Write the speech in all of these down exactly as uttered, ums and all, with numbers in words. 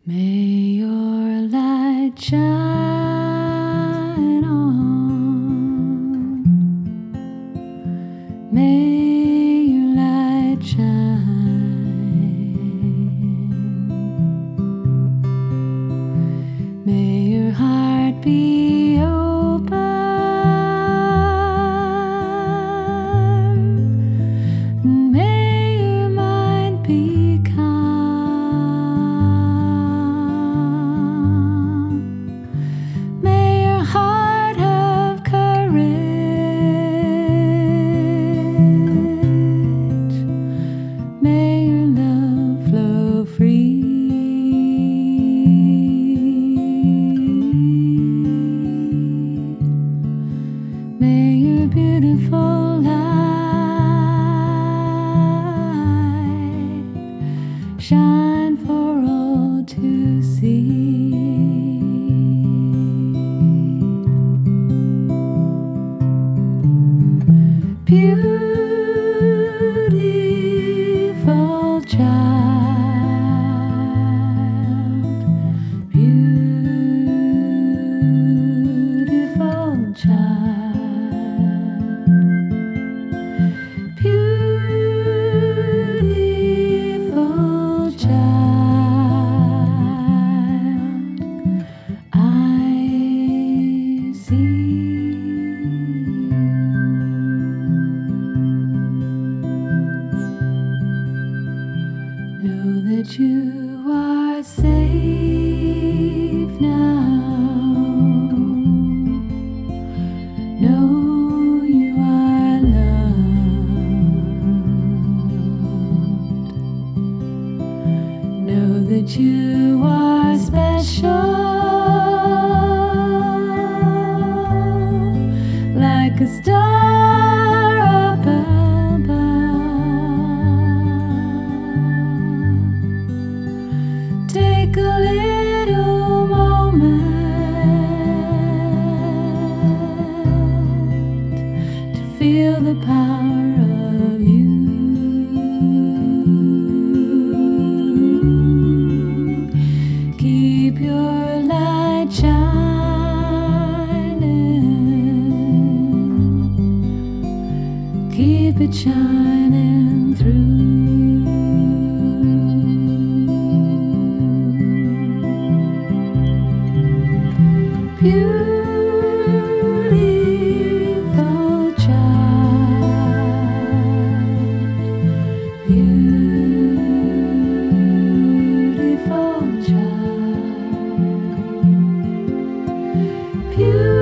May your light shine on. May your light shine. May your heart be open. May your mind be calm. May your heart have courage. May your love flow free. May your beautiful light shine for all to see. Beautiful child, beautiful child, beautiful child, I see. Know that you are safe now. Know you are loved. Know that you are special, like a star up above. Take a little moment to feel the power of you. Keep your light shining. Keep it shining through. Beautiful child, beautiful child,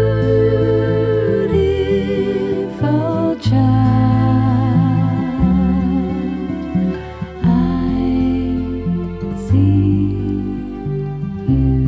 beautiful child, I see you.